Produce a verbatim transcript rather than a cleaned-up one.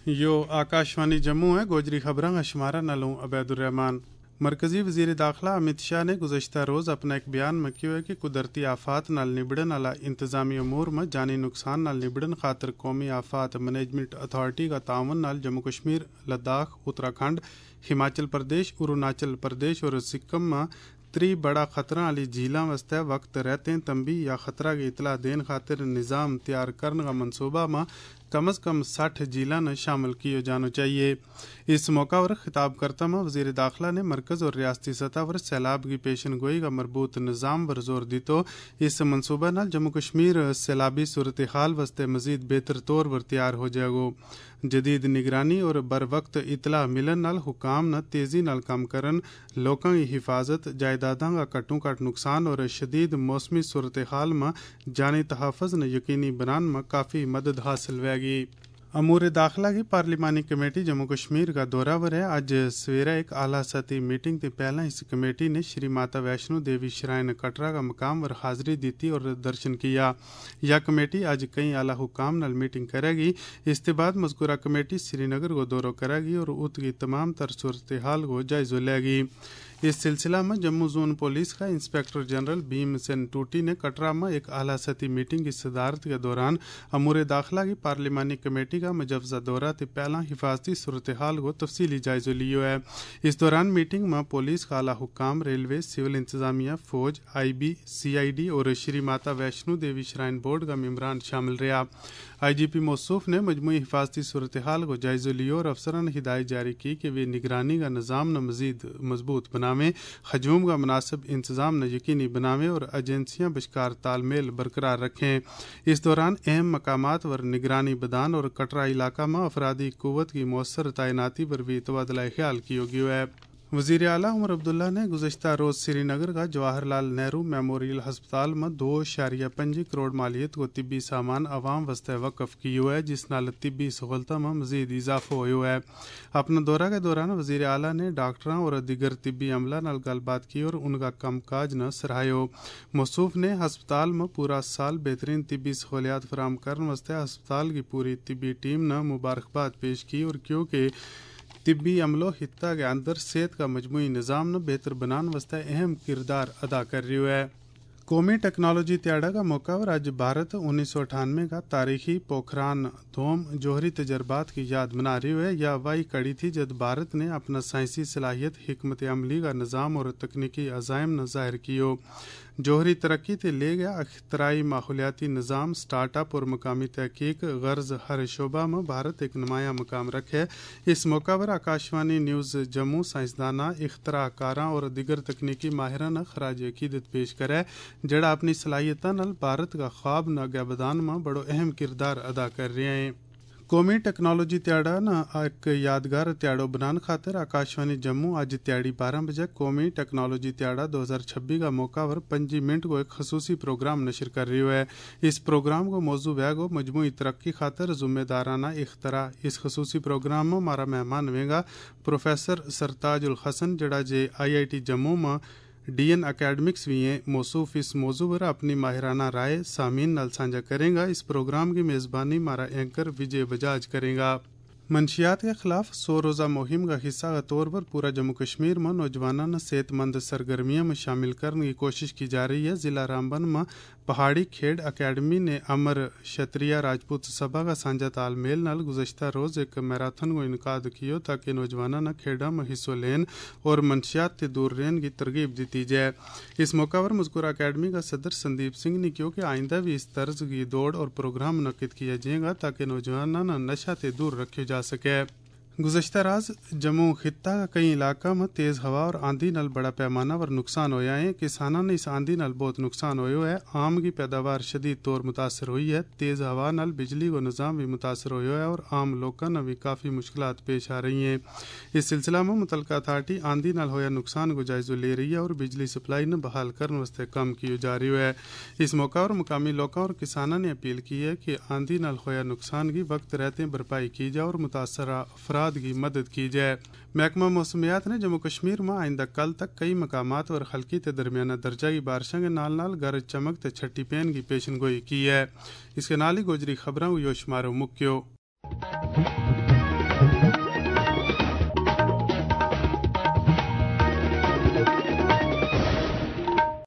यो आकाशवाणी जम्मू है। गोजरी खबरां अशमारा नलूं अबैदुर्रहमान। मरकजी वजीर दाखिला अमित शाह ने गुज़श्ता रोज़ अपना एक बयान में किया है कि कुदरती आफात नाल निबड़न वाला इंतजामी अमूर में जानी नुकसान नाल निबड़न खातर कौमी आफात मैनेजमेंट अथॉरिटी का तावन नाल जम्मू कश्मीर, लद्दाख, उत्तराखंड, हिमाचल प्रदेश, अरुणाचल प्रदेश और सिक्किम में त्री बड़ा खतरा वाली झीलों वास्ते वक्त रहते तंबी या खतरा की इतला देन खातिर निज़ाम तैयार करने का मनसूबा में कम अज़ कम साठ झीलों ने शामिल किए जाना चाहिए। इस मौका पर खिताब करता में वज़ीर दाखिला ने मरकज़ और रियासती सतह पर सैलाब की पेशन गोई का मरबूत निज़ाम पर जोर दी तो इस मनसूबा नाल जम्मू कश्मीर सैलाबी सूरत हाल वास्ते मजीद बेहतर तौर पर तैयार हो जाएगो। जदीद निगरानी और बर वक्त इतला मिलन नाल हुकाम न तेजी नाल काम करन, लोगों की हिफाजत, जायदादां का कटों कट नुकसान और शदीद मौसमी सूरत हाल में जानी तहफ़्फ़ुज़ न यकीनी बनान में काफ़ी मदद हासिल होगी। अमूर दाखिला की पार्लिमानी कमेटी जम्मू कश्मीर का दौरा पर है। आज सवेरे एक आला सतही मीटिंग से पहला इस कमेटी ने श्री माता वैष्णो देवी श्राइन कटरा का मकाम पर हाजिरी दी थी और दर्शन किया। यह कमेटी आज कई आला हुकाम नाल मीटिंग करेगी। इसके बाद मज़कूरा कमेटी श्रीनगर को दौरा करेगी और उत की तमाम तर सूरत हाल को जायजा लेगी। इस सिलसिला में जम्मू जोन पुलिस का इंस्पेक्टर जनरल भीम सेन टूटी ने कटरा में एक आला सतही मीटिंग की सदारत के दौरान अमूर दाखिला की पार्लिमानी कमेटी का मुजवजा दौरा से पहला हिफाजती सूरत हाल को तफसीली जायजा लियो है। इस दौरान मीटिंग में पुलिस का आला हुकाम, रेलवे, सिविल इंतजामिया, फौज, आई बी, सी आई डी और श्री माता वैष्णो देवी श्राइन बोर्ड का मेम्बरान शामिल रहा। आई जी पी मौसूफ ने मजमूई हिफाजती सूरत हाल को जायजा लियो और अफसरान ने हिदायत जारी की कि वे निगरानी का निज़ाम न मजीद मजबूत बनावें, हजूम का मुनासिब इंतजाम न यकीनी बनावें और एजेंसियां बशकार तालमेल बरकरार रखें। इस दौरान अहम मकामात पर निगरानी बदान और कटरा इलाका में अफरादी कुव्वत की मौसर तैनाती पर भी तबादला ख्याल किया गया है। वज़ीर आला उमर अब्दुल्ला ने गुज़श्ता रोज़ श्रीनगर का जवाहरलाल नेहरू मेमोरियल हस्पताल में दो इशारिया पंज करोड़ मालियत को तिब्बी सामान आवाम वास्ते वक़फ़ किया है, जिस नाल तिब्बी सहूलतों में मजीद इजाफा हुआ है। अपने दौरा के दौरान वज़ीर आला ने डॉक्टरों और दिगर तिब्बी अमला नाल गलबात की और उनका कम काज न सराहायो। मौसूफ ने हस्पताल में पूरा साल बेहतरीन तिब्बी सहूलियात फराम करने वास्ते हस्पताल की पूरी तिब्बी टीम ने मुबारकबाद पेश की और क्योंकि तिब्बी अमलो हित्ता के अंदर सेहत का मजमूई निज़ाम न बेहतर बनाने वास्ते अहम किरदार अदा कर रही है। कौमी टेक्नोलॉजी त्याड़ा का मौका और आज भारत उन्नीस सौ अठानवे का तारीखी पोखरान धोम जोहरी तजर्बात की याद मना रही है। यह वही कड़ी थी जब भारत ने अपना साइंसी सलाहियत, हिकमत अमली का निज़ाम और तकनीकी अज़ाइम न ज़ाहिर कियो। जोहरी तरक्की से ले गया अख्तराई माहौलियाती निज़ाम, स्टार्टअप और मकामी तहकीक गर्ज हर शोबा में भारत एक नुमाया मकाम रखे। इस मौका पर आकाशवाणी न्यूज़ जम्मू साइंसदाना, इख्तराकारां और दिगर तकनीकी माहिरान खराज अकीदत पेश करे जड़ा अपनी सलाहियत नाल भारत का ख्वाब न अगे बदान में बड़ो अहम किरदार अदा कर रहे हैं। कौमी टेक्नोलॉजी त्याड़ा न एक यादगार त्याड़ो बनाने खातिर आकाशवाणी जम्मू आज त्याड़ी बारह बजे कौमी टेक्नोलॉजी त्याड़ा दो हज़ार छब्बीस का मौका पर पंजी मिनट को एक खसूसी प्रोग्राम नशर कर रही है। इस प्रोग्राम को मौजू वेगो मजमूई तरक्की खातिर जिम्मेदाराना इख्तरा। इस खसूसी प्रोग्राम में हमारा मेहमान होगा प्रोफेसर सरताजुल हसन जड़ा जे आई आई टी जम्मू में डी एन अकेडमिक्स भी हैं। मौसूफ इस मौजू पर अपनी माहिराना राय सामीन नाल साझा करेगा। इस प्रोग्राम की मेज़बानी हमारा एंकर विजय बजाज करेगा। मंशियात के खिलाफ सौ रोज़ा मुहिम का हिस्सा के तौर पर पूरा जम्मू कश्मीर में नौजवानों ने सेहतमंद सरगर्मियों में शामिल करने की कोशिश की जा रही है। ज़िला रामबन में पहाड़ी खेड अकेडमी ने अमर क्षत्रिय राजपूत सभा का साझा तालमेल नाल गुज़श्ता रोज़ एक मैराथन को इनकाद किया ताकि नौजवानों ने खेडा में हिस्सों लेन और मंशियात से दूर रहने की तरगीब दी जाए। इस मौका पर मज़कूर अकेडमी का सदर संदीप सिंह ने कहा कि आइंदा भी इस तर्ज की दौड़ और प्रोग्राम मुनक़िद किया जाएगा ताकि नौजवानों ने नशा से दूर रखे जा सके। गुज़श्ता राज जम्मू खित्ता का कई इलाका में तेज़ हवा और आंधी नाल बड़ा पैमाना पर नुकसान होया है। किसानों ने इस आंधी नाल बहुत नुकसान होया है। आम की पैदावार शदीद तौर मुतासर हुई है। तेज़ हवा नाल बिजली को निज़ाम भी मुतासर होया है और आम लोगों ने भी काफ़ी मुश्किलात पेश आ रही हैं। इस सिलसिला में मुतलका अथॉरिटी आंधी नाल होया नुकसान को जायजा ले रही है और बिजली सप्लाई ने बहाल करने वास्ते काम किया जा रही है। इस मौका पर मुकामी लोगों और किसानों ने अपील की है कि आंधी नाल होया नुकसान की वक्त रहते भरपाई की जाए और मुतासरा अफराद की मदद की जाए। महकमा मौसमियात ने जम्मू कश्मीर में आइंदा कल तक कई मकामात और हल्की ते दरमियाना दर्जा की बारिशों के नाल नाल गरज चमक ते छठी पेन की पेशन गोई की है। इसके नाल ही गोजरी खबरों को योशमारो मुक्यो।